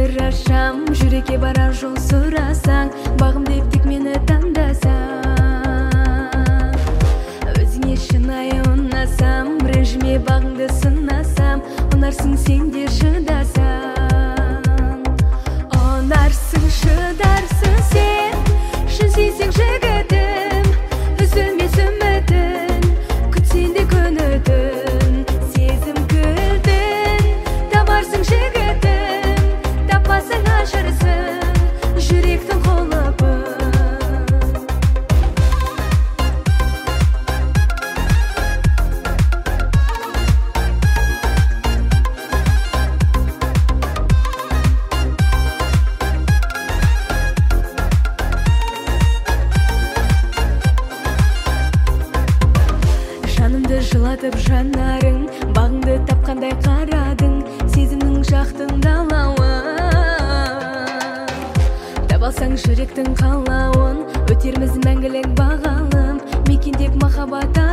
жарашам, жүрекке барар жол сұрасаң, бағым деп тек мені таңдасаң. Өзіңе шынайы ұнасам, режиме бағыңды сынасам, ұнарсың сен де шыдасаң. Ұнарсың, шыдарсың сен, жүзейсің жігітім, үзілмес үмітін, күтсең де күн өтін, сезім кілтін, табарсың жігітім, таппасың ашырсың, жүректің қолыбын. Жанымды жылатып жанарың, бағыңды тапқандай қарадың, сезімнің жақтың далауын. Табалсаң жүректің қалауын, өтерміз мәңгілік бағалым, мекендеп махаббат